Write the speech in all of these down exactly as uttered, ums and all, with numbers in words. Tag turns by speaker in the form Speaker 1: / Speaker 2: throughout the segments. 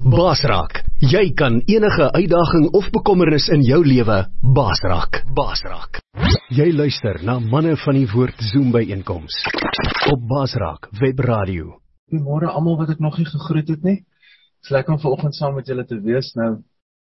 Speaker 1: Baas raak. Jy kan enige uitdaging of bekommernis in jou lewe baas raak. Baas raak. Jy luister na Manne van die Woord Zoom byeenkoms op Baas Raak Webradio.
Speaker 2: Goeiemôre almal wat ek nog nie gegroet het nie. Het is lekker om vanoggend saam met julle te wees. Nou,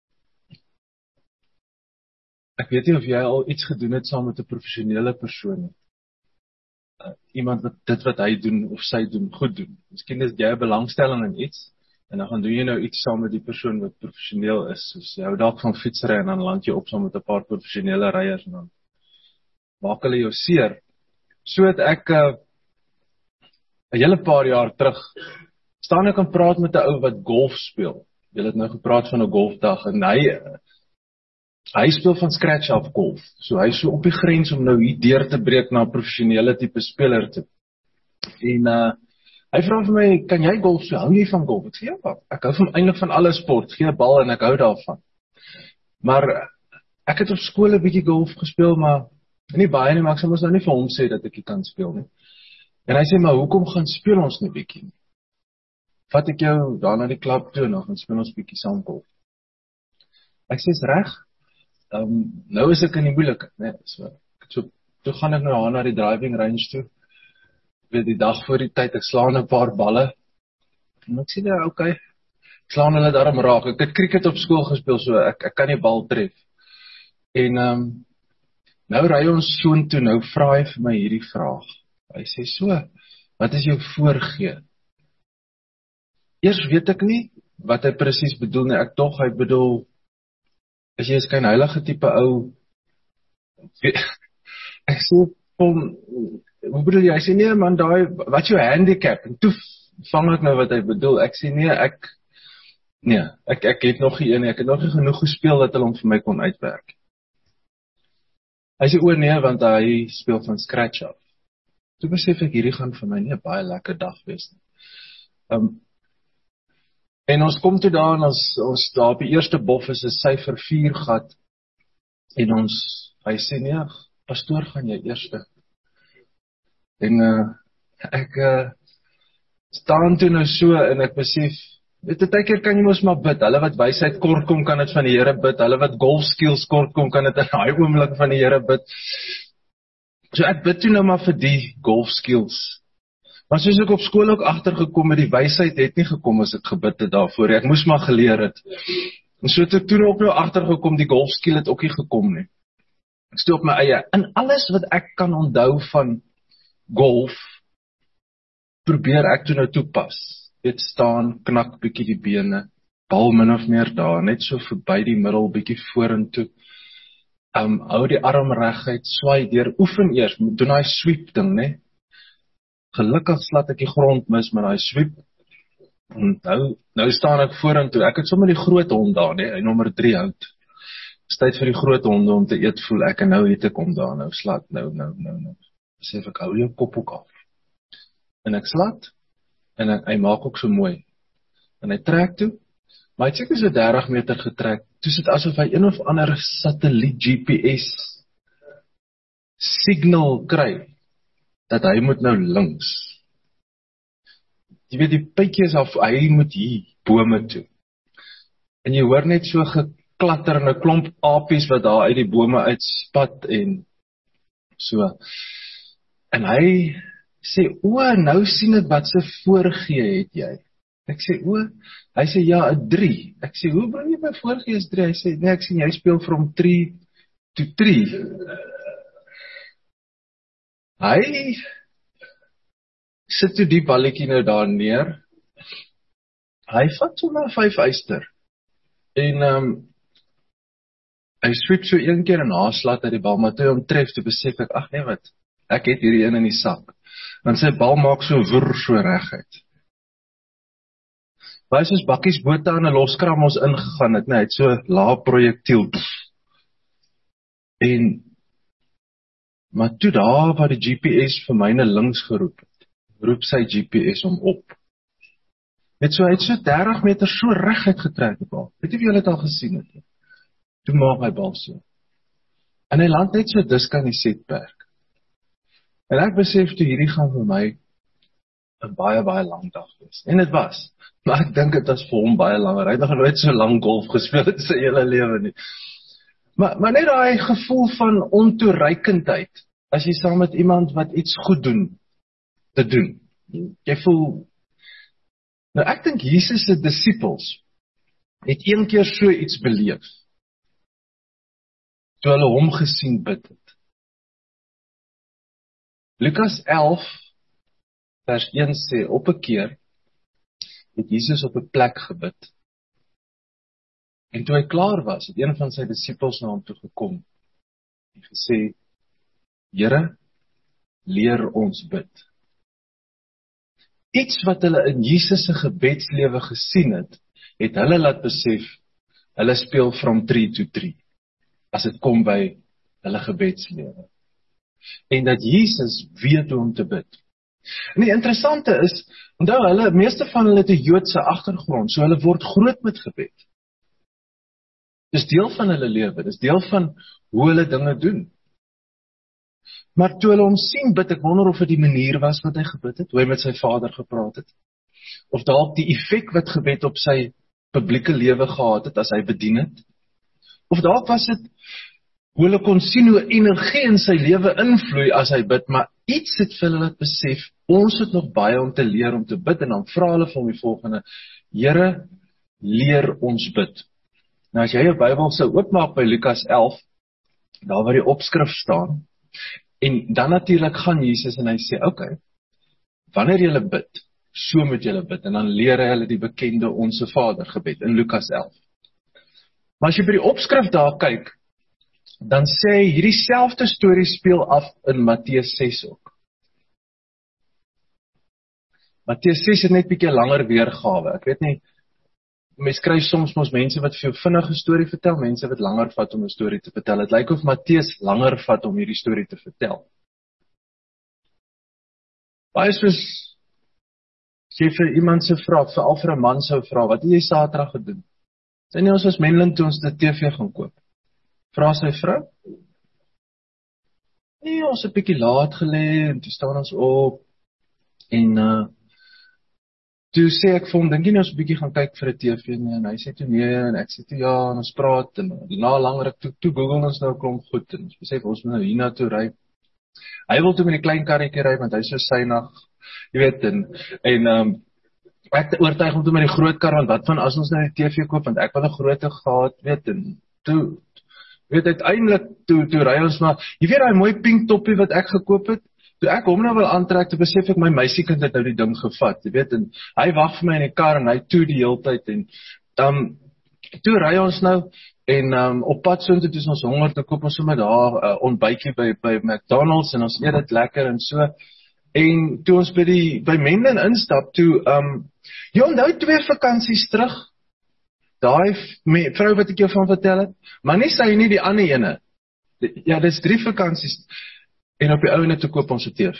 Speaker 2: ek weet nie of jy al iets gedoen het saam met 'n professionele persoon nie. Uh, iemand wat dit wat hy doen of sy doen goed doen. Miskien is jy 'n belangstelling in iets en dan gaan doen jy nou iets saam met die persoon wat professioneel is. Soos jy hou dalk van fietsry en dan land jy op saam met 'n paar professionele ryers en dan maak hulle jou seer. So het ek uh, 'n hele paar jaar terug staan ek en praat met 'n ou wat golf speel. Jy het nou gepraat van 'n golfdag en hy uh, hy speel van scratch af golf. So hy is so op die grens om nou hier deur te breek na 'n professionele tipe speler toe. En uh, hy vra vir my, kan jy golf speel? Hou jy van golf? Ek sê ja, ek hou van eintlik van alle sport, gee 'n bal en ek hou daarvan. Maar uh, ek het op skool 'n bietjie golf gespeel, maar nie baie nie, maar ek sal mos nou nie vir hom sê dat ek nie kan speel nie. En hy sê, maar hoekom gaan speel ons nie bietjie nie? Vat ek jou daar na die klub toe en dan gaan speel ons bietjie saam golf. Ek sê, is reg. Um, nou is ek in die moeilikheid, nee, so, so, toe gaan ek nou aan na die driving range toe, weet die dag voor die tyd, ek slaan 'n paar balle, en ek sê, ja, oké, okay. Ek slaan hulle daarom raak, ek het cricket op skool gespeel, so ek, ek kan die bal tref, en um, nou ry ons soontoe, nou vra hy vir my hierdie vraag, hy sê so, wat is jou voorgee? Eers weet ek nie, wat hy presies bedoel nie, ek tog, hy bedoel, as jy is geen heilige type ou, ek sê, kom, hoe bedoel jy, hy sê, nee man, daai, wat is jou handicap, en toe vang ek nou wat hy bedoel, ek sê, nee, ek, nee, ek, ek het nog nie een, ek het nog nie genoeg gespeel, dat hulle hom vir my kon uitwerk. Hy sê, o nee, want hy speel van scratch af. Toe besef ek, hierdie gaan vir my nie 'n baie lekker dag wees nie. Um, En ons kom toe daar en ons, ons daar op die eerste bof is 'n syfer vier gat en ons, hy sê nee, pastoor gaan jy eerste. En uh, ek uh, staan toe nou so en ek besef, weet jy, baie keer kan jy mos maar bid, hulle wat wysheid kort kom kan dit van die Here bid, hulle wat golf skills kort kom kan dit in daai oomblik van die Here bid. So ek bid toe nou maar vir die golf skills. Maar soos ek op skool ook agtergekom het, die wysheid het nie gekom as ek gebid het daarvoor, ek moes maar geleer het. En so het ek toen ook nou agtergekom, die golfskill het ook nie gekom nie. Ek steek op my eie, en alles wat ek kan onthou van golf, probeer ek toe nou toepas. Weet staan, knak bietjie die bene, bal min of meer daar, net so verby die middel, bietjie vorentoe. Um, hou die arm reguit, swaai deur, oefen eers, doen hy sweep ding, né? Gelukkig slat ek die grond mis met daai sweep. Nou, nou staan ek vorentoe. Ek het sommer die groot hond daar, nee, hy nommer drie hout. Dis tyd vir die groot honde om te eet, voel ek, en nou het ek hom daar, nou slat, nou, nou, nou, nou. Besef ek, hou jou kop ook af. En ek slat, en ek, hy maak ook so mooi. En hy trek toe, maar hy het seker so dertig meter getrek, toe sit asof hy een of ander satelliet G P S signal kry, dat hy moet nou links. Jy weet, die pytjie is af, hy moet hier, bome toe. En jy hoor net so geklatter en 'n klomp apies wat daar uit die bome uitspat en so. En hy sê, o, nou sien ek wat se voorgee het jy. Ek sê, o, hy sê, ja, 'n drie. Ek sê, hoe bring jy my voorgee is drie? Hy sê, nee, ek sien jy speel from three to three. Hy sit toe die balletjie nou daar neer. Hy vat so maar vyf eyster. En um, hy sweep so een keer en haaslat uit die bal, maar toe hy hom tref, toe besef ek, ag nee wat, ek het hierdie een in die sak. Want sy bal maak so woer so reguit. Baie soos bakkies bote aan 'n loskram ons ingegaan het, nee, hy het so lae projektiel. En maar toe daar waar die G P S vir myne links geroep het, roep sy G P S om op. Net so, hy het so dertig meter so reguit getrek die bal. Weet jy wie julle het al gesien het? Toe maak hy bal so. En hy land net so disk aan die setperk. En ek besef toe hierdie gaan vir my 'n baie baie lang dag wees. En dit was. Maar ek dink dit was vir hom baie langer. Hy het nog nooit so lank golf gespeel in sy hele lewe nie. Maar maar net daai gevoel van ontoereikendheid as jy saam met iemand wat iets goed doen te doen. Jy voel nou ek dink Jesus se disippels het een keer so iets beleef toe hulle hom gesien bid het. Lukas elf vers een sê, op 'n keer het Jesus op 'n plek gebid. En toe hy klaar was, het een van sy disippels na hom toe gekom en gesê, Here, leer ons bid. Iets wat hulle in Jesus se gebedslewe gesien het, het hulle laat besef, hulle speel from three to three, as dit kom by hulle gebedslewe. En dat Jesus weet hoe om te bid. En die interessante is, onthou hulle, meeste van hulle het 'n Joodse agtergrond, so hulle word groot met gebed. Dis deel van hulle lewe, dis deel van hoe hulle dinge doen. Maar toe hulle hom sien bid, ek wonder of dit die manier was wat hy gebid het, hoe hy met sy Vader gepraat het, of dalk die effek wat gebed op sy publieke lewe gehad het, as hy bedien het, of dalk was dit, hoe hulle kon sien hoe energie in sy lewe invloei as hy bid, maar iets het vir hulle laat besef, ons het nog baie om te leer om te bid, en dan vra hulle vir hom die volgende, Here, leer ons bid. Nou as jy jou Bybel sou oopmaak by Lukas elf, daar waar die opskrif staan, en dan natuurlik gaan Jesus en hy sê, oké, okay, wanneer jy bid, so moet jy bid, en dan leer hy hulle die bekende Onse Vader gebed in Lukas elf. Maar as jy by die opskrif daar kyk, dan sê hy, hierdie selfde storie speel af in Matteus ses ook. Matteus ses het net bietjie langer weergawe. Ek weet nie, mens kry soms mos mense wat vir jou vinnige storie vertel, mense wat langer vat om 'n storie te vertel. Dit lyk of Matteus langer vat om hierdie storie te vertel. Baie soos, as jy vir iemand se vra, veral vir 'n man sou vra, wat het jy Saterdag gedoen? Sê nie ons was Menlyn toe ons die T V gaan koop. Vra sy vrou? Nee, ons het 'n bietjie laat gelê, en toe staan ons op, en uh, toe sê ek vir hom, dink jy nie ons 'n bietjie gaan kyk vir 'n T V nie, en hy sê toe nee, en ek sê toe ja, en ons praat, en na langer, toe, toe Google ons nou 'n klomp goed, en ons besef, ons moet nou hiernatoe ry. Hy wil toe met die klein karretjie ry, want hy is so synig, jy weet, en, en um, ek oortuig hom toe met die groot kar, want wat van as ons nou die T V koop, want ek wil 'n grootte gehad, weet, en toe, weet, uiteindelik, toe, toe ry ons maar, jy weet daai mooi pink toppie wat ek gekoop het, toe ek hom nou wil aantrek, toe besef ek, my meisiekind het nou die ding gevat, jy weet, en hy wag vir my in die kar, en hy toe die hele tyd, en um, toe ry ons nou, en um, op pad so, toe is ons honger, toe koop ons sommer daar, uh, ontbytjie by, by McDonald's, en ons eet dit lekker, en so, en toe ons by die, by Menlyn instap, toe, um, jy onthou twee vakansies terug, daai vrou wat ek jou van vertel het, maar nie sy nie die ander ene, ja, dit is drie vakansies, en op die ouene toe koop ons 'n T V.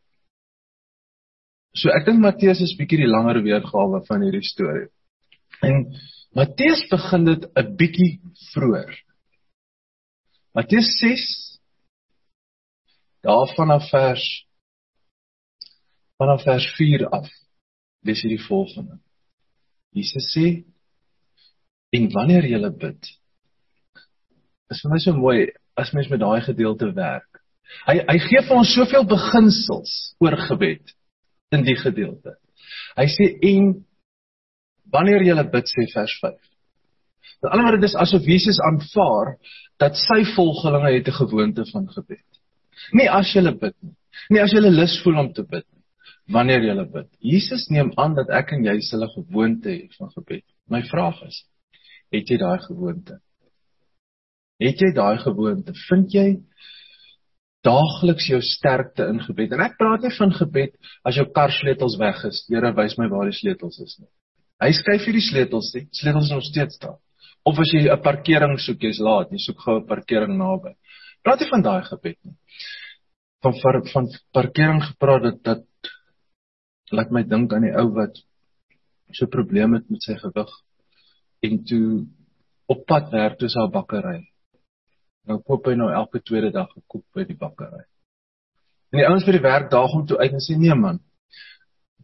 Speaker 2: So ek dink Matteus is bietjie die langer weergawe van hierdie storie. En Matteus begin dit 'n bietjie vroeër. Matteus ses, daar vanaf vers, vanaf vers vier af, lees jy die volgende. Jesus sê, en wanneer jy bid, is vir my so mooi, as mens met daai gedeelte werk. Hy, hy gee vir ons soveel beginsels oor gebed, in die gedeelte. Hy sê, en wanneer jy bid, sê vers vyf. Met ander woorde, dis asof Jesus aanvaar, dat sy volgelinge het 'n gewoonte van gebed. Nie as jy bid nie, nie as jy lus voel om te bid nie, wanneer jy bid. Jesus neem aan dat ek en jy sal 'n gewoonte hê van gebed. My vraag is, het jy daai gewoonte? Het jy daai gewoonte? Vind jy daagliks jou sterkte in gebed? En ek praat nie van gebed as jou karsleutels weg is, Here wys my waar die sleutels is nie. Hy skryf hier die sleutels nie, sleutels is nog steeds daar. Of as jy 'n parkering soek, jy's laat, jy soek gou 'n parkering naby. Praat nie van daai gebed nie. Van, van, van parkering gepraat, dat, dat laat my dink aan die ou wat so 'n probleem het met sy gewig, en toe op pad werk toe sy 'n bakkery. Nou koop hy nou elke tweede dag 'n koek by die bakkery. En die ouens by die werk daag hom toe uit en sê, nee man,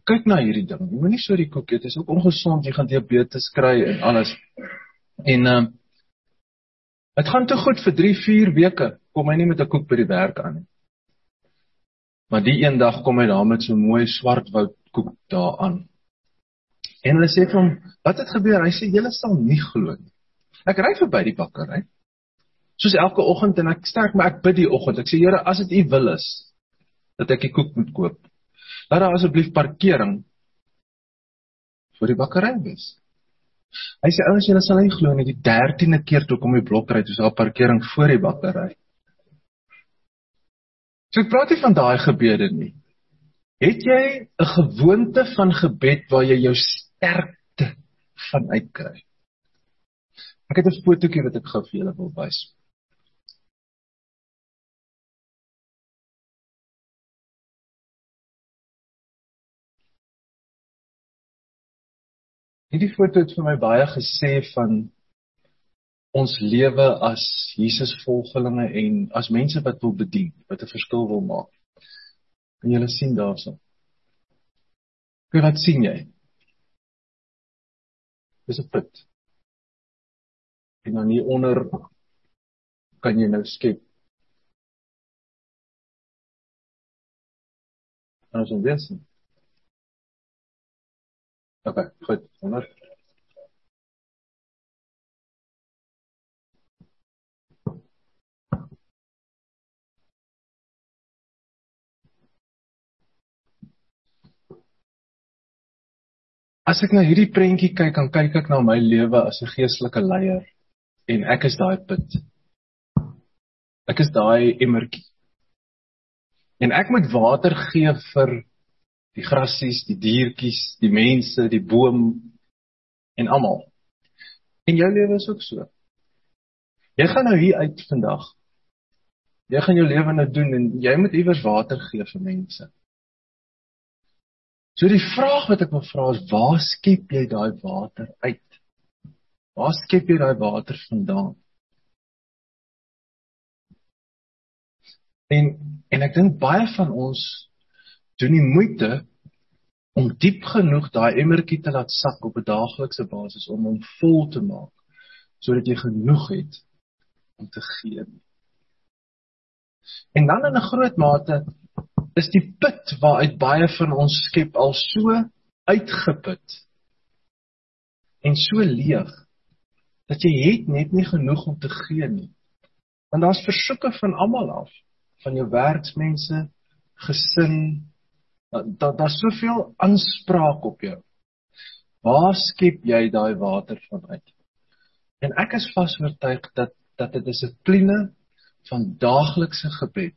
Speaker 2: kyk na hierdie ding. Jy moet nie so die koek eet, dit is ook ongesond, jy gaan diabetes kry en alles. En uh, het gaan te goed vir drie, vier weke, kom hy nie met 'n koek by die werk aan nie. Maar die een dag kom hy daar met so 'n mooi swartwoud koek daar aan. En hulle sê vir hom, wat het gebeur? Hy sê, julle sal nie glo nie. Ek ry verby die bakkery, soos elke oggend, en ek sterk, maar ek bid die oggend. Ek sê, Here, as dit U wil is, dat ek die koek moet koop, laat daar asseblief parkering voor die bakkery wees. Hy sê, ouens, julle sal nie glo nie, die dertiende keer toe kom die blok ry, toe is daar parkering voor die bakkery. So ek praat nie van daai gebede nie. Het jy 'n gewoonte van gebed waar jy jou sterkte van uitkry? Ek het 'n fotootjie wat ek gou vir julle wil wys. Hierdie foto het vir my baie gesê van ons lewe as Jesus volgelinge en as mense wat wil bedien, wat 'n verskil wil maak. En julle sien daarso. Kyk, wat sien jy? Dis 'n put. En dan hier onder kan jy nou skep. En as ons weer sien. Ok, goed, onder. As ek na hierdie prentjie kyk, dan kyk ek na my lewe as 'n geestelike leier. En ek is daai put. Ek is daai emmertjie. En ek moet water gee vir die grassies, die diertjies, die mense, die boom en almal. En jou lewe is ook so. Jy gaan nou hier uit vandag. Jy gaan jou lewe nou doen en jy moet iewers water gee vir mense. So die vraag wat ek wil vra is, waar skep jy daai water uit? Waar skep jy daai water vandaan? En, en ek dink baie van ons doen die moeite om diep genoeg daai emmertjie te laat sak op 'n daaglikse basis om hom vol te maak, sodat jy genoeg het om te gee. En dan in 'n groot mate is die put waaruit baie van ons skep al so uitgeput en so leeg, dat jy het net nie genoeg om te gee nie. Want daar's versoeke van almal af, van jou werksmense, gesin, daar daar's soveel aanspraak op jou. Waar skep jy daai water van uit? En ek is vas oortuig dat dat 'n dissipline van daaglikse gebed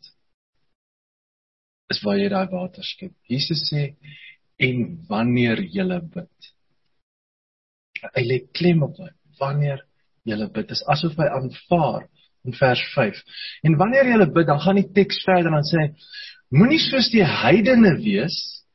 Speaker 2: is waar jy daai water skep. Jesus sê, en wanneer julle bid. Hy lê klem op dit. Wanneer julle bid, is asof hy aanvaar in vers vyf. En wanneer julle bid, dan gaan die teks verder en sê, moenie soos die heidene wees,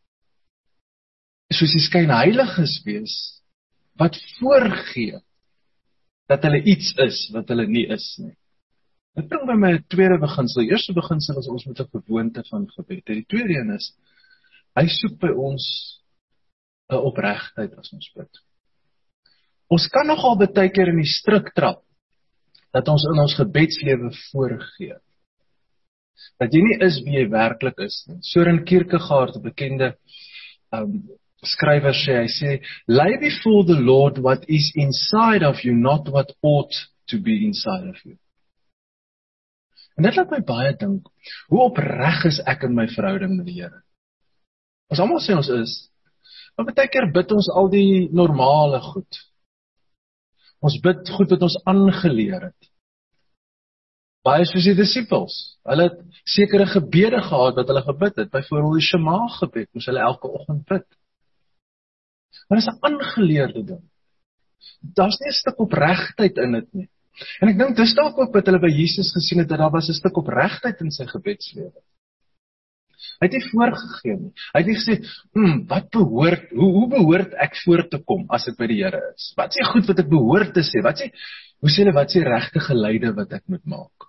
Speaker 2: soos die skynheiliges wees, wat voorgee dat hulle iets is wat hulle nie is nie. Dit bring by my 'n tweede beginsel. Die eerste beginsel is ons met 'n gewoonte van gebed. Die tweede een is, hy soek by ons 'n opregtheid as ons bid. Ons kan nogal baie keer in die struik trap, dat ons in ons gebedslewe voorgee. Dat jy nie is wie jy werklik is nie. Søren Kierkegaard, 'n bekende um, skrywer, sê, hy sê, lay before the Lord what is inside of you, not what ought to be inside of you. En dit laat my baie dink, hoe opreg is ek in my verhouding met die Here? Ons almal sê ons is, maar baie keer bid ons al die normale goed. Ons bid goed wat ons aangeleer het. Baie soos die disippels, hulle het sekere gebede gehad wat hulle gebid het, byvoorbeeld die Shema gebed, moes hulle elke oggend bid. Maar dit is 'n aangeleerde ding. Daar's nie 'n stuk opregtheid in dit nie. En ek dink dis dalk ook wat hulle by Jesus gesien het, dat daar was 'n stuk opregtheid in sy gebedslewe. Hy het nie voorgegee nie. Hy het nie gesê, hm, wat behoort, hoe, hoe behoort ek voor te kom as ek by die Here is? Wat is die goed wat ek behoort te sê? Wat is die, hoe sê hulle, wat is die regte geleide wat ek moet maak?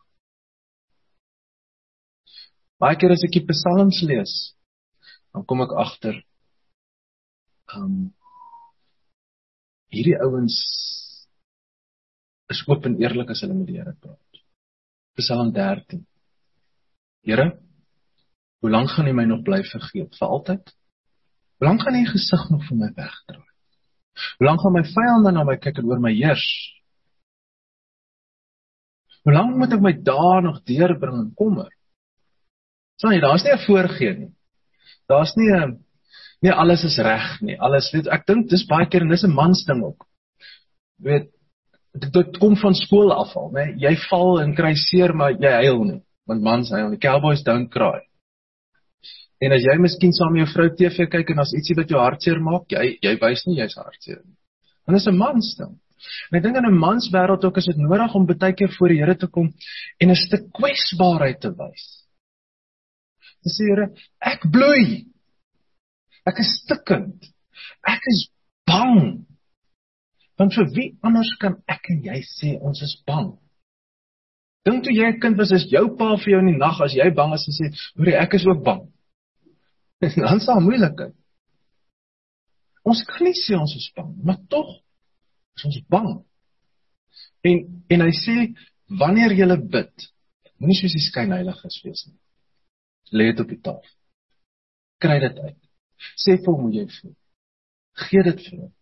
Speaker 2: Baie keer as ek die psalms lees, dan kom ek agter, um, hierdie ouens is oop en eerlik as hulle met die Here praat. Psalm dertien. Here, hoe lank gaan U my nog bly vergeet? Vir altyd? Hoe lank gaan U U gesig nog van my wegdraai? Hoe lank gaan my vyande na my kyk en oor my heers? Hoe lank moet ek my dae nog deurbring in kommer? Sien jy, daar is nie 'n voorgee nie. Daar is nie 'n nie alles is reg nie. Alles, weet ek dink dis baie keer en dis 'n mansding ook. Weet dit, dit kom van skool af al, né? Jy val en kry seer, maar jy huil nie. Want mans huil nie. Cowboys don't cry. En as jy miskien saam met jou vrou T V kyk en as ietsie wat jou hartseer maak, jy jy wys nie jy's hartseer nie. En dis 'n mansding. En ek dink in 'n manswêreld ook is dit nodig om baie keer voor die Here te kom en 'n stuk kwesbaarheid te wys. Te sê, Here, ek bloei. Ek is stikkend. Ek is bang. Want vir wie anders kan ek en jy sê ons is bang? Dink toe jy 'n kind was, is jou pa vir jou in die nag as jy bang is en sê, hoor ek is ook bang. Dan is daar moeilikheid. Ons kan nie sê ons is bang, maar tog is ons bang. En, en hy sê, wanneer jy bid, moenie soos die skynheiliges wees nie. Lê dit op die tafel. Kry dit uit. Sê vir hom hoe jy voel. Gee dit vir hom.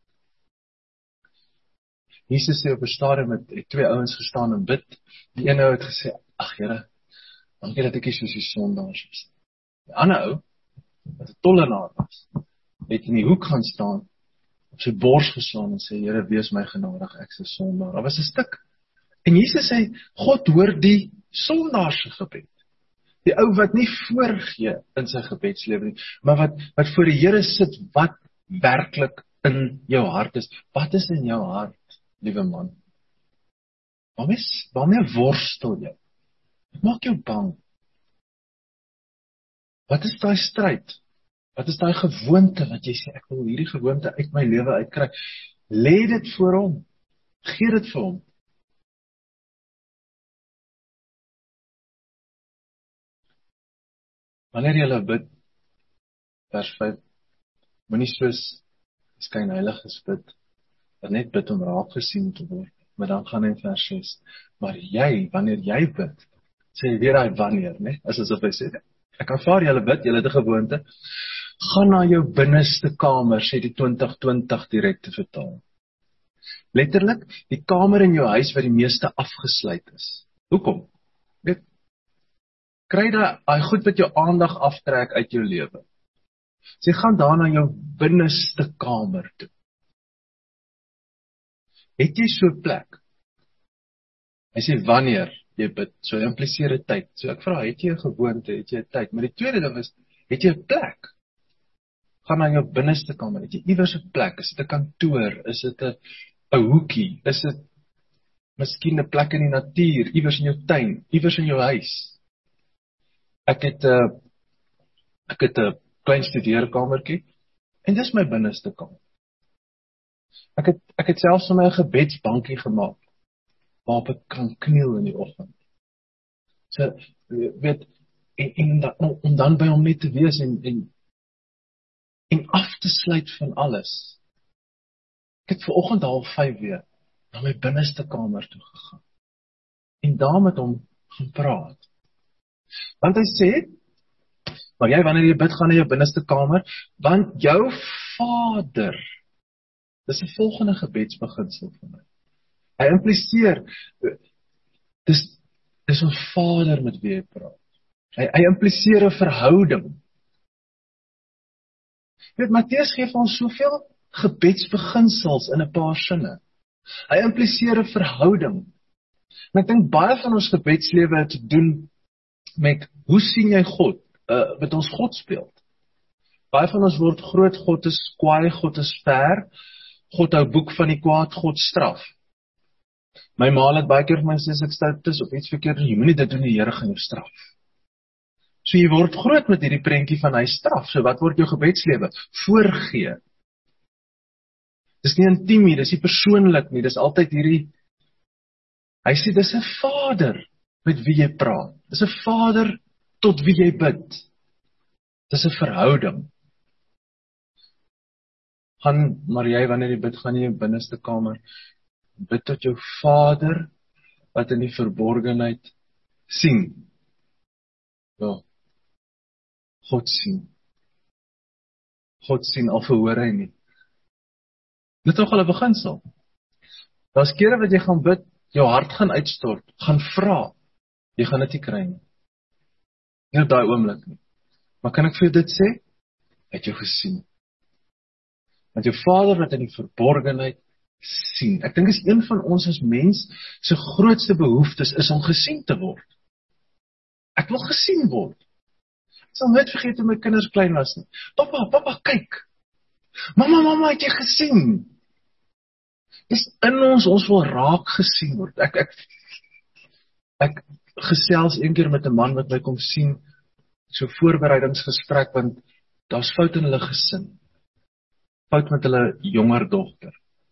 Speaker 2: Jesus sê op 'n stadium het, het twee ouens gestaan en bid. Die ene ou het gesê, ag Here, dankie dat ek nie soos die sondaars is. Die ander ou, wat 'n tollenaar was, het in die hoek gaan staan, op sy bors geslaan en sê, Here, wees my genadig, ek is 'n sondaar. Daar was 'n stuk. En Jesus sê, God hoor die sondaar se gebed. Die ou wat nie voorgee in sy gebedslewe nie, maar wat, wat voor die Here sit, wat werklik in jou hart is. Wat is in jou hart, liewe man? Waarmee, waarmee worstel jy? Wat maak jou bang? Wat is daai stryd? Wat is daai gewoonte wat jy sê, ek wil hierdie gewoonte uit my lewe uitkry? Lê dit voor hom. Gee dit vir hom. Wanneer jy bid, vers vyf, moenie soos skynheiliges bid, dat net bid om raak gesien te word, maar dan gaan hy in vers ses, maar jy, wanneer jy bid, sê jy weer daai wanneer, né? As asof hy sê, ek aanvaar julle bid, julle het 'n gewoonte, gaan na jou binneste kamer, sê die twintig twintig direkte vertaal. Letterlik, die kamer in jou huis waar die meeste afgesluit is. Hoekom? Weet, kry daai goed wat jou aandag aftrek uit jou lewe. Sê, gaan daar na jou binneste kamer toe. Het jy so 'n plek? Hy sê, wanneer jy bid, so impliseer 'n tyd. So ek vra, het jy 'n gewoonte, het jy 'n tyd? Maar die tweede ding is, het jy 'n plek? Gaan na jou binneste kamer, het jy iewers 'n plek? Is dit 'n kantoor? Is dit 'n 'n hoekie? Is dit miskien 'n plek in die natuur, iewers in jou tuin, iewers in jou huis? Ek het 'n uh, ek het 'n klein studeerkamertjie en dis my binneste kamer. Ek het ek het selfs vir my 'n gebedsbankie gemaak waarop ek kan kniel in die oggend. So weet en, en dan, om dan by hom net te wees en en en af te sluit van alles. Ek het vanoggend half vyf weer na my binneste kamer toe gegaan en daar met hom gaan praat. Want hy sê, maar jy wanneer jy bid, gaan na jou binneste kamer, want jou Vader, dis 'n volgende gebedsbeginsel vir my. Hy impliseer, dis, dis ons Vader met wie hy praat. Hy, hy impliseer 'n verhouding. Jy weet, Matteus gee vir ons soveel gebedsbeginsels in 'n paar sinne. Hy impliseer 'n verhouding. En ek dink baie van ons gebedslewe het te doen met, hoe sien jy God? Uh, met ons God speel. Baie van ons word groot, God is kwaai, God is ver, God hou boek van die kwaad, God straf. My ma het baie keer vir my sê, as ek stout is of iets verkeerd, jy moenie dit doen, die Here gaan jou straf. So jy word groot met hierdie prentjie van hy straf, so wat word jou gebedslewe? Voorgee. Dis nie intiem nie, dis nie persoonlik nie, dis altyd hierdie, hy sê, dis 'n Vader met wie jy praat, dis 'n Vader tot wie jy bid. Dis 'n verhouding. gaan, maar jy, wanneer jy bid, gaan jy in die binneste kamer, bid tot jou Vader, wat in die verborgenheid sien. Ja, God sien. God sien, al verhoor hy nie. Dit is toch al 'n beginsel. Daar's kere wat jy gaan bid, jou hart gaan uitstort, gaan vra, jy gaan dit nie kry nie. Nie op daai oomblik nie. Maar kan ek vir jou dit sê? Hy het jou gesien. Want jou Vader wat in die verborgenheid sien. Ek dink is een van ons as mens se grootste behoeftes is om gesien te word. Ek wil gesien word. Ek sal nooit vergeet hoe my kinders klein was nie. Papa, papa, kyk. Mama, mama, het jy gesien? Dis in ons, ons wil raak gesien word. Ek, ek, ek gesels een keer met 'n man wat my kom sien, so voorbereidingsgesprek, want daar's fout in hulle gesin. Fout met hulle jonger dogter.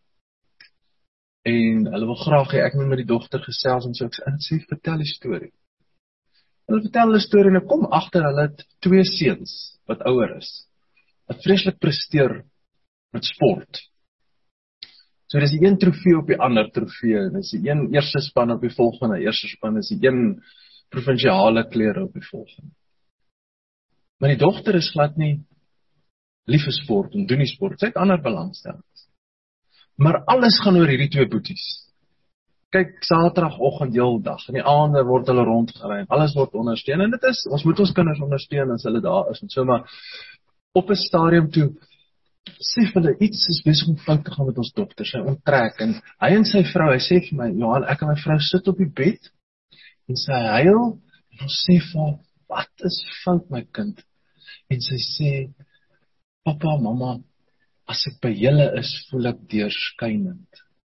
Speaker 2: En hulle wil graag hê ek moet met die dogter gesels en so ek sê, vertel die storie. Hulle vertel hulle storie en ek kom agter hulle het twee seuns wat ouer is, wat vreeslik presteer met sport. So dis die een trofee op die ander trofee, dis die een eerste span op die volgende, eerste span is die een provinsiale klere op die volgende. Maar die dogter is glad nie lief vir sport en doen nie sport, sy het ander belangstellings. Maar alles gaan oor hierdie twee boeties. Kyk, Saterdagoggend heel dag, in die aande word hulle rondgery, alles word ondersteun, en dit is, ons moet ons kinders ondersteun as hulle daar is, en so, maar op 'n stadium toe, sê vir hulle, iets is besig om fout te gaan met ons dogter, sy onttrek, en hy en sy vrou, hy sê vir my, Johan, ek en my vrou sit op die bed, en sy huil, en ons sê vir haar, wat is fout my kind? En sy sê, papa, mama, as ek by julle is, voel ek deurskynend.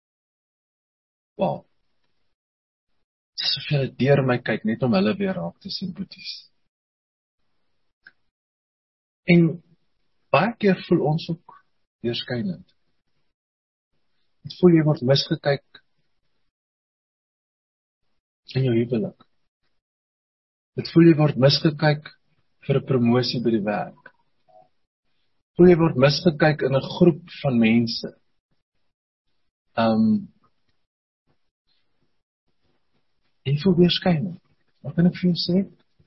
Speaker 2: Wow. Asof julle deur my kyk, net om hulle weer raak te sien, boeties. En baie keer voel ons ook deurskynend. Het voel jy word misgekyk in jou huwelik. Het voel jy word misgekyk vir 'n promosie by die werk. Voel jy word misgekyk in 'n groep van mense. Um, en voel deurskynend. Wat kan ek vir jou sê?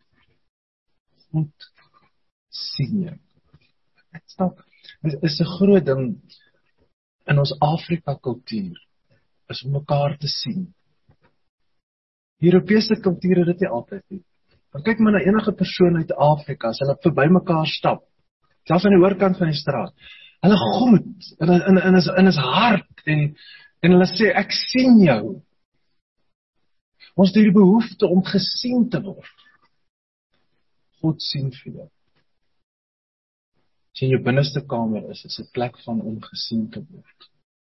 Speaker 2: God sien jou. Ek stap, dit is 'n groot ding in ons Afrika kultuur, is om mekaar te sien. Die Europese kultuur het dit nie altyd nie. Dan kyk maar na enige persoon uit Afrika, as hulle verby mekaar stap, selfs aan die oorkant van die straat, hulle groet, en, en, en, is, en is hard, en, en hulle sê, ek sien jou. Ons het die behoefte om gesien te word. God sien vir jou. As jy in jou binneste kamer is, is 'n plek van om gesien te word.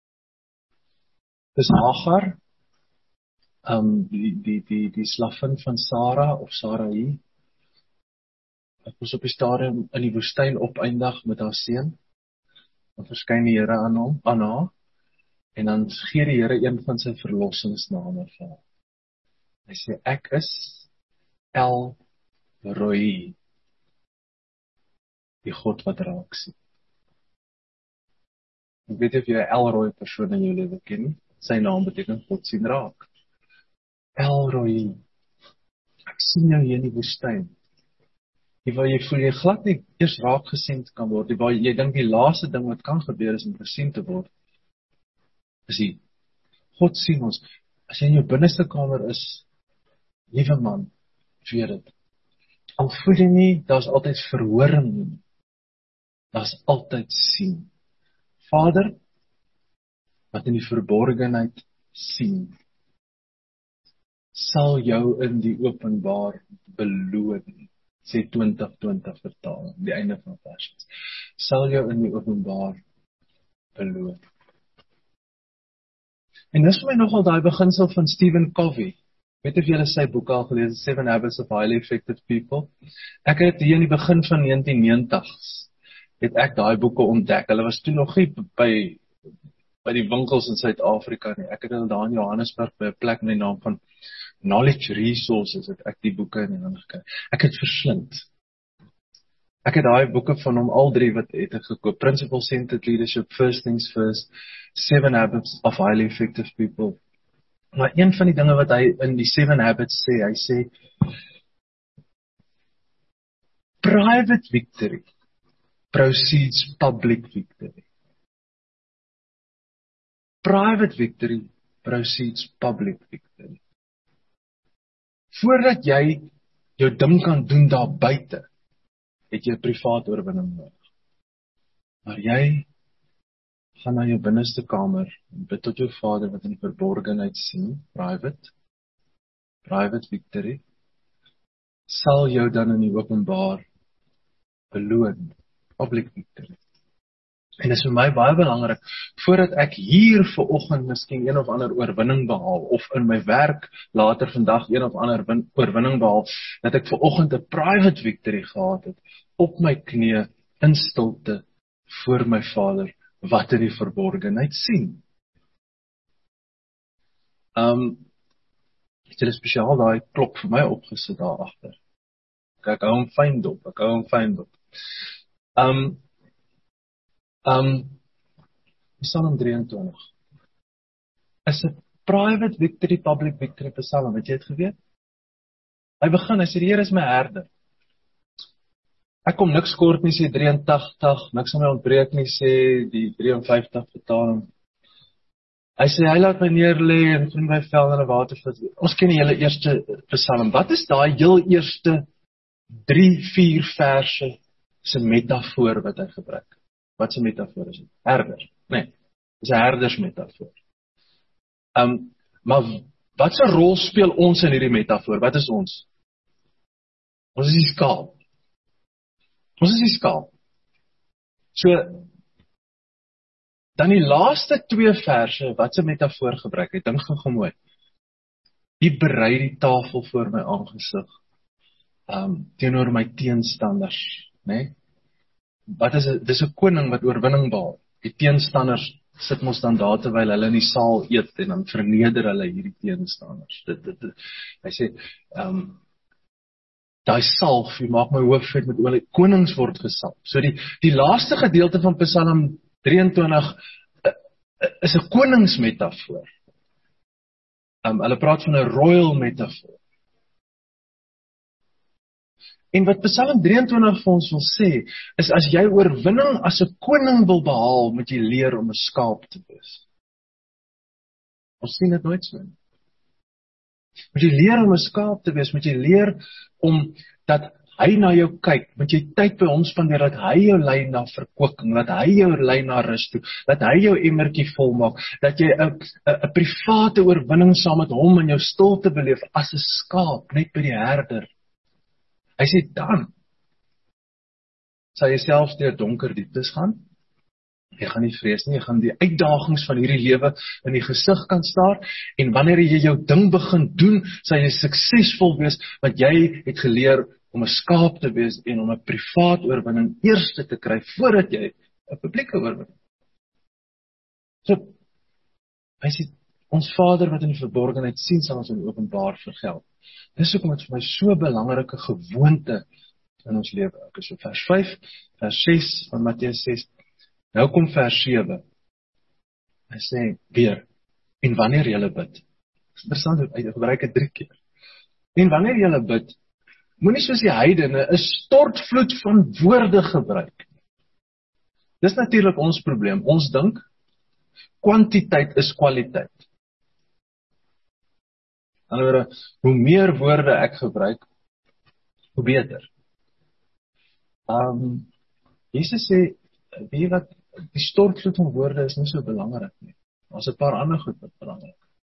Speaker 2: Dis Hagar, um, die, die, die, die slavin van Sara, of Sarai, ek was op die stadium in die woestyn opeindig met haar seun, dan verskyn die Here aan hom, aan haar, en dan gee die Here een van sy verlossingsname vir haar. Hy sê, ek is El Roi, die God wat raak sien. Ek weet of jy 'n El Roi persoon in jou lewe ken, sy naam beteken God sien raak. El Roi, ek sien jou hier in die woestyn. Die waar jy voel jy glad nie eers raak gesien kan word, die waar jy dink die laaste ding wat kan gebeur is om gesien te word. Is die God sien ons. As jy in jou binneste kamer is, liewe man, weet dit. Al voel jy nie, daar's altyd verhoring nie. Daar's altyd sien. Vader, wat in die verborgenheid sien, sal jou in die openbaar beloon, sê twintig twintig vertaling, die einde van vers. Sal jou in die openbaar beloon. En dis vir my nogal daai beginsel van Stephen Covey. Weet of julle sy boek al gelees, Seven Habits of Highly Effective People? Ek het hier in die begin van negentien negentigs, het ek daai boeke ontdek. Hulle was toe nog nie by, by die winkels in Suid-Afrika nie. Ek het hulle daar in Johannesburg by 'n plek met die naam van Knowledge Resources, het ek die boeke in die hande gekry. Ek het verslind. Ek het daai boeke van hom al drie wat het ek gekoop. Principle Centered Leadership, First Things First, Seven Habits of Highly Effective People. Maar een van die dinge wat hy in die Seven Habits sê, hy sê, private victory precedes public victory. Private victory precedes public victory. Voordat jy jou ding kan doen daar buite, het jy 'n privaat oorwinning nodig. Maar jy gaan na jou binneste kamer en bid tot jou Vader wat in die verborgenheid sien, private, private victory, sal jou dan in die openbaar beloon, public victory. En dit is vir my baie belangrik, voordat ek hier vanoggend miskien een of ander oorwinning behaal, of in my werk later vandag een of ander win, oorwinning behaal, dat ek vanoggend 'n private victory gehad het, op my knieë, in stilte, voor my Vader, wat in die verborgenheid sien. Um, het julle spesiaal daai klok vir my opgesit daar agter. Ek, ek hou hom fyn dop, ek hou hom fyn dop. Um, um, Psalm drieëntwintig is 'n private victory, public victory psalm, het jy het geweet? Hy begin, hy sê, die Here is my herder. Ek kom niks kort nie, sê drie en tagtig, niks aan my ontbreek nie, sê die drie en vyftig vertaling. Hy sê, hy laat my neerlê en groen my vel in 'n watervat. Ons ken die hele eerste psalm. Wat is daai heel eerste drie, vier verse se metafoor wat hy gebruik? Wat se metafoor is dit? Herder. Nee, dis 'n herdersmetafoor. Um, maar wat se rol speel ons in hierdie metafoor? Wat is ons? Ons is die skaap. Ons is die skaap. So, dan die laaste twee verse, wat se metafoor gebruik het, dink gou mooi. Die berei die tafel voor my aangesig, um, teenoor my teenstanders, né? Wat is dit? Dis 'n koning wat oorwinning behaal. Die teenstanders sit mos dan daar terwyl hulle in die saal eet en dan verneder hulle hierdie teenstanders. Dit dit, dit hy sê, um, daai salf, jy maak my hoof vet met olie, konings word gesalf. So die die laaste gedeelte van Psalm drieëntwintig uh, uh, is 'n koningsmetafoor. Um, hulle praat van 'n royal metafoor. En wat Psalm drieëntwintig vir ons wil sê, is as jy oorwinning as 'n koning wil behaal, moet jy leer om 'n skaap te wees. Ons sien dit nooit so nie. Moet jy leer om 'n skaap te wees, moet jy leer om dat hy na jou kyk, moet jy tyd by hom spandeer, dat hy jou lei na verkwikking, dat hy jou lei na rus toe, dat hy jou emmertjie volmaak, dat jy 'n 'n private oorwinning saam met hom in jou stilte beleef as 'n skaap, net by die herder. Hy sê dan sal jy selfs deur donker dieptes gaan. Jy gaan nie vrees nie, jy gaan die uitdagings van hierdie lewe in die gesig kan staar, en wanneer jy jou ding begin doen, sal jy suksesvol wees, want jy het geleer om 'n skaap te wees en om 'n privaat oorwinning eerste te kry, voordat jy 'n publieke oorwinning. So, hy sê, ons Vader wat in die verborgenheid sien, sal ons in die openbaar vergeld. Dis hoekom dit vir my so 'n belangrike gewoonte in ons lewe. Ek is so vers vyf, vers ses van Matteus ses. Nou kom vers sewe. Hy sê weer, en wanneer julle bid. Interessant, hy gebruik dit drie keer. En wanneer julle bid, moenie soos die heidene 'n stortvloed van woorde gebruik. Dis natuurlik ons probleem. Ons dink kwantiteit is kwaliteit. In ander woorde, hoe meer woorde ek gebruik, hoe beter. Um, Jesus sê, weet wat, die stortvloed van woorde is nie so belangrik nie. Daar's 'n paar ander goed wat belangrik.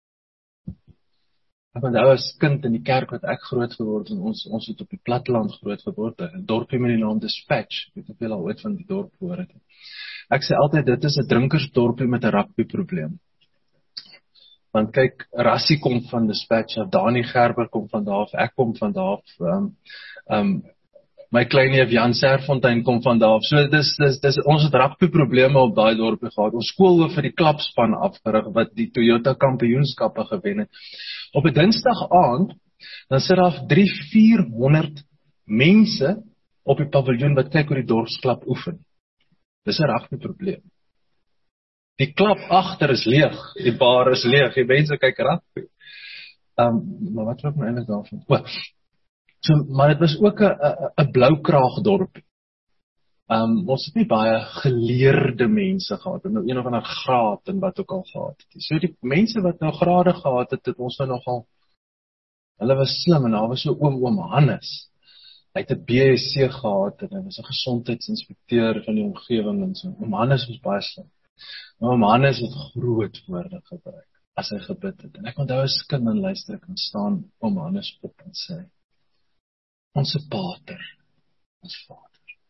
Speaker 2: Ek onthou as kind in die kerk wat ek groot geword het, en ons ons het op die platteland groot geword, 'n dorpie met die naam Dispatch. Ek weet nie of julle al ooit van die dorp gehoor het. Ek sê altyd dit is 'n drinkersdorpie met 'n rugby probleem. Want kyk, Rassie kom van Dispatch af, Dani Gerber kom van daar af, ek kom van daar af. Um, um, My klein neef Jan Serfontein kom van daar af. So dis dis dis ons het rugby probleme op daai dorpie gehad. Ons skoolhoof vir die klapspan afgerig wat die Toyota kampioenskappe gewen het. Op 'n Dinsdag aand dan sit daar drie vierhonderd mense op die paviljoen wat kyk hoe die dorpsklap oefen. Dis 'n regte probleem. Die klap agter is leeg, die bar is leeg, die mense kyk rugby. Um, maar wat wil ek nou eintlik daarvan? O, so, maar dit was ook 'n 'n bloukraagdorp. Um, ons het nie baie geleerde mense gehad, en een of ander graad en wat ook al gehad het. So die mense wat nou grade gehad het, het ons nou nogal, hulle was slim, en daar was so oom oom Hannes. Hy het 'n B S C gehad, en hy was 'n gesondheidsinspekteur van die omgewing en so. Oom Hannes was baie slim. Oom Hannes het groot woorde gebruik, as hy gebid het. En ek onthou as kind en luister, ek kan staan oom Hannes op en sê, Onse Pater, ons Vader.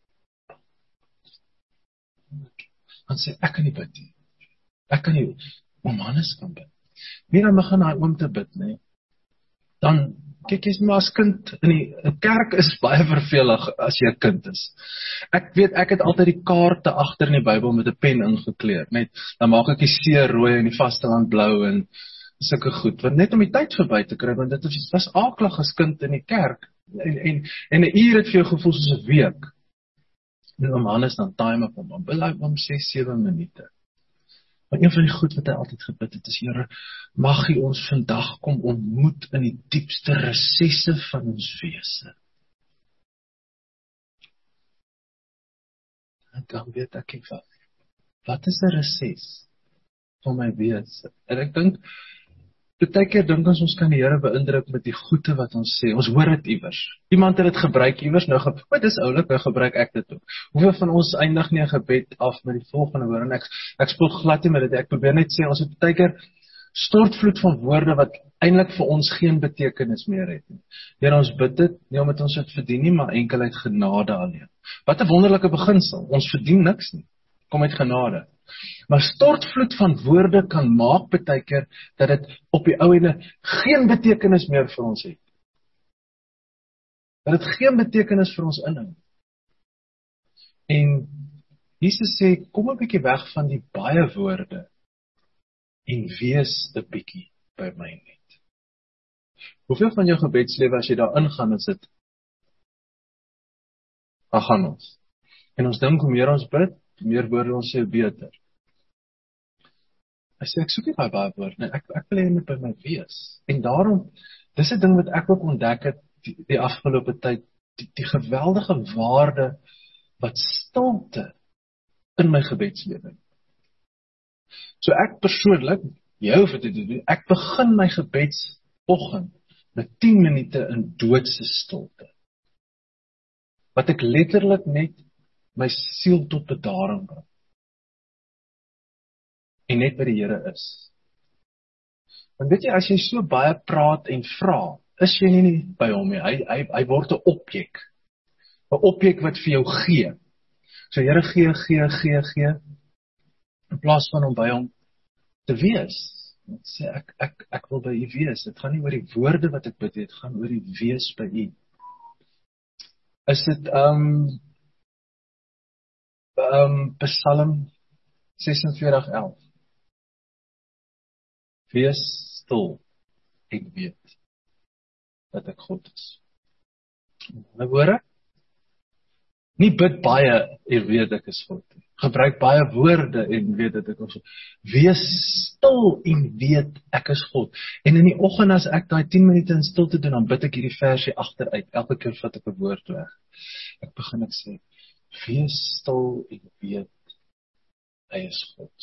Speaker 2: Dan sê, ek kan nie bid nie. Ek kan nie, oom Hannes kan bid. Nie dan begin hy oom te bid, nie. Dan, kyk jy's maar as kind, in die in kerk is baie vervelig as jy 'n kind is. Ek weet, ek het altyd die kaarte agter in die Bybel met 'n pen ingekleer, net, dan maak ek die see rooi en die vasteland blou en sulke goed, want net om die tyd verby te kry, want dit was aaklig as kind in die kerk, en, en, en 'n uur het vir jou gevoel soos 'n week. En oom Hannes dan time op hom, bil hy om ses, sewe minute. Maar een van die goed wat hy altyd gebid het, is, Here, mag hy ons vandag kom ontmoet in die diepste resesse van ons wese. En dan weet ek nie wat. Wat is 'n reses van my wese? En ek dink, baie keer dink ons, ons kan die Here beïndruk met die goeie wat ons sê. Ons hoor dit iewers. Iemand het dit gebruik iewers, nou, ge wat is oulik, nou gebruik ek dit ook. Hoeveel van ons eindig nie 'n gebed af met die volgende woorde, en ek, ek spot glad nie met dit, ek probeer net sê, ons het baie keer stortvloed van woorde wat eintlik vir ons geen betekenis meer het nie. Here, ons bid dit, nie omdat ons dit verdien nie, maar enkel uit genade alleen. Wat 'n wonderlike beginsel, ons verdien niks nie, kom uit genade. Maar stortvloed van woorde kan maak baie keer dat dit op die ou ende geen betekenis meer vir ons het. Dat dit geen betekenis vir ons inhou. En Jesus sê, kom 'n bietjie weg van die baie woorde en wees 'n bietjie by my net. Hoeveel van jou gebedslewe as jy daar ingaan en sit, dan gaan ons. En ons dink, hoe meer ons bid, hoe meer woorde ons sê, hoe beter. Hy sê, ek soek nie baie baie woorde, nee, ek, ek wil hê net by my wees. En daarom, dis 'n ding wat ek ook ontdek het, die, die afgelope tyd, die, die geweldige waarde, wat stilte, in my gebedslewe. So ek persoonlik, jy hoef dit te doen, ek begin my gebedsoggend, met tien minute in doodse stilte. Wat ek letterlik net, my siel tot bedaring bring. En net by die Here is. Want weet jy, as jy so baie praat en vra, is jy nie by hom nie. Hy, hy, hy word 'n objek. 'n Objek wat vir jou gee. So Here gee, gee, gee, gee, in plaas van om by hom te wees. Ek sê, ek, ek, ek wil by u wees. Dit gaan nie oor die woorde wat ek bid, dit gaan oor die wees by u. Is dit, um, um, Psalm vysesenveertig elf. Wees stil en weet dat ek God is. My woorde? Nie bid baie en weet ek is God. Gebruik baie woorde en weet dat ek is God. Wees stil en weet ek is God. En in die oggend as ek daai tien minute in stilte doen, dan bid ek hierdie versie agteruit. Elke keer vat ek 'n woord weg. Ek begin ek sê, wees stil en weet hy is God.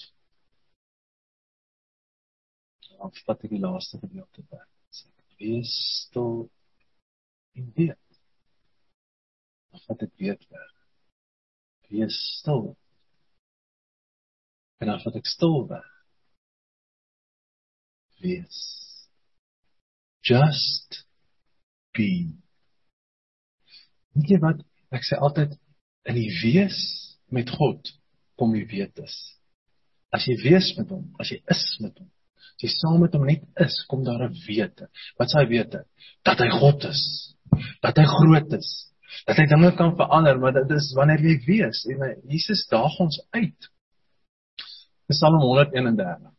Speaker 2: Dan vat ek die laaste gedeelte weg. Wees stil en weet. Dan vat ek weet weg. Wees stil. En dan vat ek stil weg. Wees. Just be. Weet jy wat? Ek sê altyd, in die wees met God, kom jy weet is. As jy wees met hom, as jy is met hom, as jy saam met hom net is, kom daar 'n wete. Wat is hy wete? Dat hy God is. Dat hy groot is. Dat hy dinge kan verander, maar dit is wanneer jy wees. En Jesus daag ons uit. Psalm honderd een en dertig.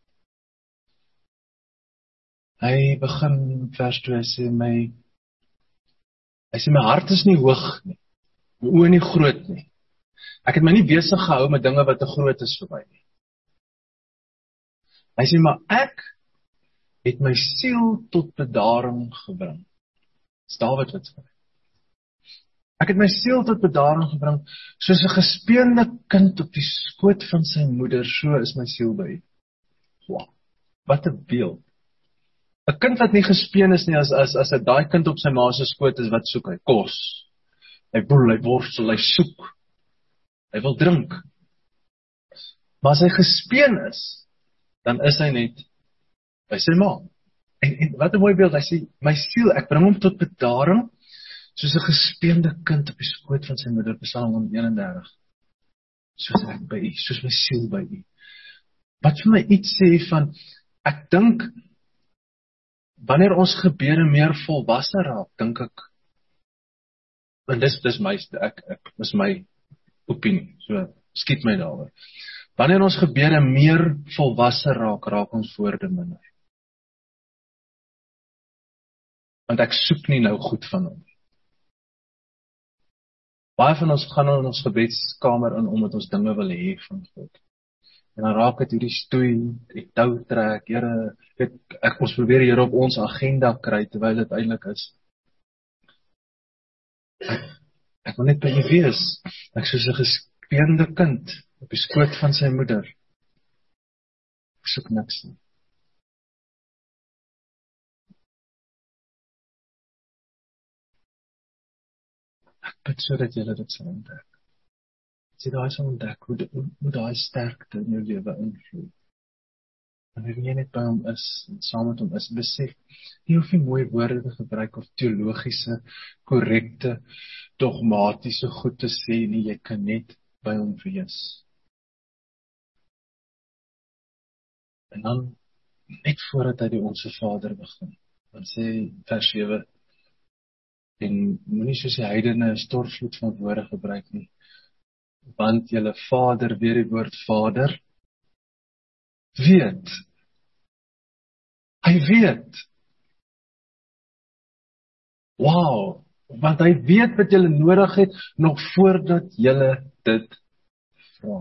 Speaker 2: Hy begin vers twee, hy sê my, hy sê my hart is nie hoog nie. my oë nie groot nie. Ek het my nie besig gehou met dinge wat te groot is vir my nie. Hy sê, maar ek het my siel tot bedaring gebring. Dis Dawid wat sê. Ek het my siel tot bedaring gebring, soos 'n gespeende kind op die skoot van sy moeder, so is my siel by U. Wow, wat 'n beeld. 'n Kind wat nie gespeen is nie, as as as 'n daai kind op sy ma se skoot is, wat soek hy? Kos. Hy boel, hy worstel, hy soek. Hy wil drink. Maar as hy gespeen is, dan is hy net by sy ma. En, en wat 'n mooi beeld, hy sê, my siel, ek bring hom tot bedaring, soos 'n gespeende kind op die skoot van sy moeder, Psalm honderd eenendertig. Soos ek by U, soos my siel by U. Wat vir my iets sê van, ek dink, wanneer ons gebede meer volwasse raak, dink ek, en dis, dis my, ek, ek, dis my opinie, so skiet my daaroor. Wanneer ons gebede meer volwasse raak, raak ons woorde minder. Want ek soek nie nou goed van hom. Baie van ons gaan in ons gebedskamer in, omdat ons dinge wil hê van God. En dan raak het hierdie stoei, die tou trek, Here, ek, ek ons probeer Here op ons agenda kry, terwyl dit eintlik is. Ek, ek wil net by U wees, ek soos 'n gespeende kind, op die skoot van sy moeder. Ek soek niks nie. Ek bid so dat julle dit sal ontdek. As jy daai sal ontdek, hoe, hoe, hoe daai sterkte in jou lewe invloed. Wanneer jy net by hom is, en saam met hom is, besef, jy hoef nie mooi woorde te gebruik, of teologiese, korrekte, dogmatiese goed te sê nie, jy kan net by hom wees. En dan, net voordat hy die Onse Vader begin, dan sê vers sewe, en moenie soos die heidene 'n stortvloed van woorde gebruik nie, want julle Vader, weer die woord Vader, weet, hy weet, wow, want hy weet wat julle nodig het, nog voordat julle dit vra.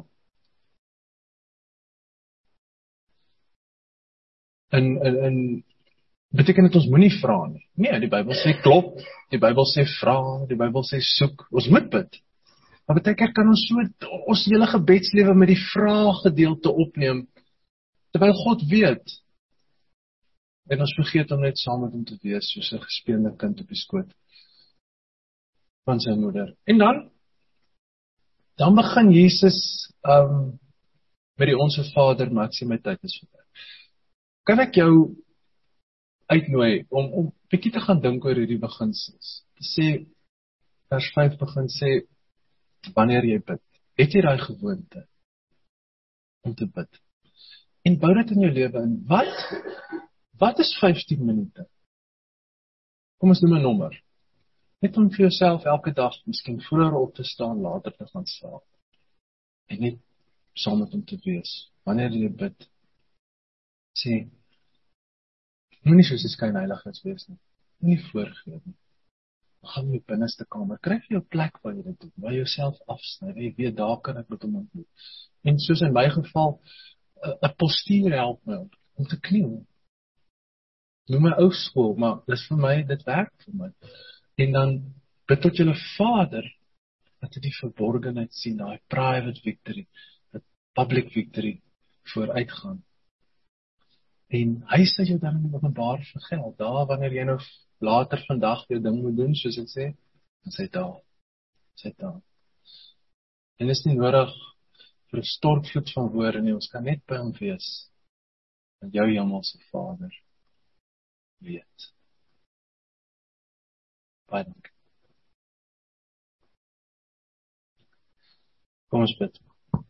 Speaker 2: En, en, en beteken dit ons moenie vra nie. Nee, die Bybel sê klop, die Bybel sê vra, die Bybel sê soek, ons moet bid. Maar baie keer kan ons so ons hele gebedslewe met die vraaggedeelte opneem, terwyl God weet. En ons vergeet om net saam met hom te wees, soos 'n gespeende kind op die skoot van sy moeder. En dan, dan begin Jesus um, met die Onse Vader, maar ek sê my tyd is verby. Kan ek jou uitnooi om om 'n bietjie te gaan dink oor hierdie beginsels? Sê vers vyf begin sê, wanneer jy bid, het jy daai gewoonte om te bid? En bou dit in jou lewe in. Wat? Wat is vyftien minute? Kom ons noem 'n nommer. Net om vir jouself elke dag, miskien vroeër op te staan, later te gaan slaap. En net saam met hom te wees. Wanneer jy bid, sê, moenie soos 'n skynheiliges wees nie. Moenie voorgee nie. Gaan in die binneste kamer, kry vir jou plek waar jy dit doen, waar jy jouself afsny, en jy weet, daar kan ek met hom ontmoet. En soos in my geval, 'n postuur help my om, om te kniel. Noem my ou skool, maar dis vir my, dit werk vir my. En dan bid tot julle Vader, dat hy die verborgenheid sien, daai private victory, dat public victory vooruitgaan. En hy sê jou dan in openbaar vergeld, daar wanneer jy nou later vandag jou ding moet doen, soos ek sê, dan sê daar, sê daar. En is nie nodig vir 'n stortvloed van woorde nie, ons kan net by hom wees, en jou hemelse Vader weet. Baie dankie. Kom ons bid.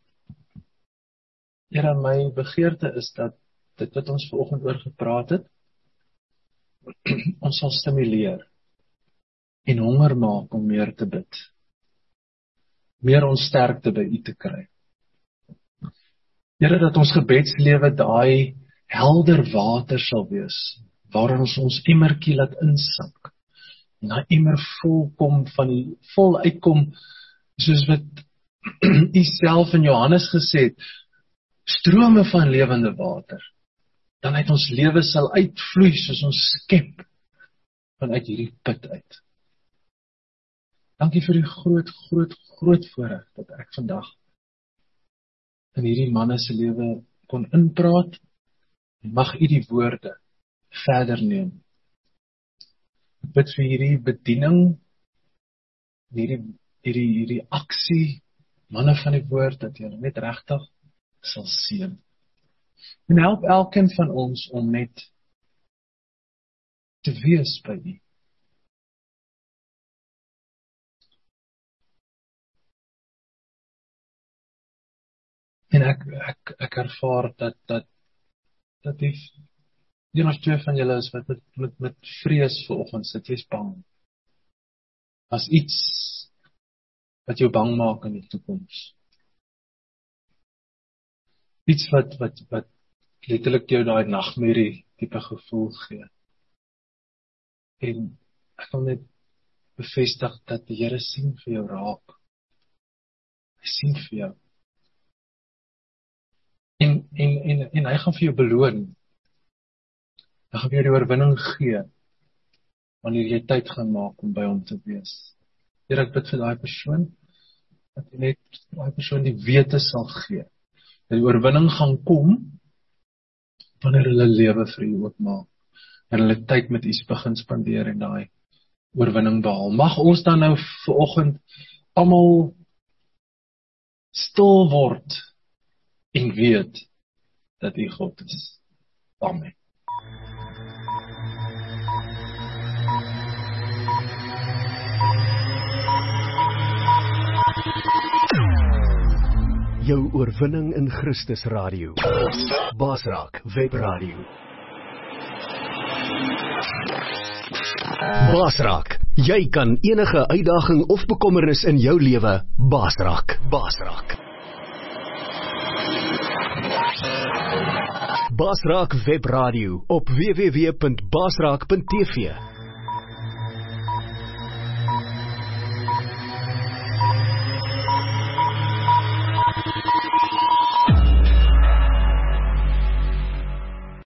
Speaker 2: Here, my begeerte is dat dit wat ons vanoggend oor gepraat het, ons sal stimuleer en honger maak om meer te bid. Meer ons sterkte by U te kry. Here, dat ons gebedslewe daai helder water sal wees, waarin ons ons emmertjie laat insak. En daai emmer vol kom van die vol uitkom soos wat U self in Johannes gesê het, strome van lewende water, dan uit ons lewe sal uitvloei soos ons skep vanuit hierdie put uit. Dankie vir die groot, groot, groot voorreg dat ek vandag in hierdie manne se lewe kon inpraat, en mag U die woorde verder neem. Ek bid vir hierdie bediening, hierdie, hierdie, hierdie aksie, manne van die woord, dat julle net regtig sal seën. En help elkeen van ons om net te wees by U. En ek, ek, ek ervaar dat, dat, dat die, een of twee van julle is wat met, met, met vrees vanoggend sit, jy's bang. As iets wat jou bang maak in die toekoms. Iets wat, wat, wat letterlik jou daai nagmerrie tipe gevoel gee. En ek wil net bevestig dat die Here sien vir jou raak. Hy sien vir jou. En, en, en, en hy gaan vir jou beloon. Hy gaan vir jou die oorwinning gee, wanneer jy tyd gaan maak om by hom te wees. Here, ek bid vir daai persoon, dat jy net daai persoon die wete sal gee. Dat die oorwinning gaan kom, wanneer hulle lewe vir U oopmaak. En hulle tyd met U begin spandeer en daai oorwinning behaal. Mag ons dan nou vanoggend almal stil word en weet dat U God is. Amen.
Speaker 1: Jou oorwinning in Christus Radio. Basraak Webradio. Basraak, jy kan enige uitdaging of bekommernis in jou lewe basraak. Basraak. Basraak Webradio op w w w punt basraak punt t v.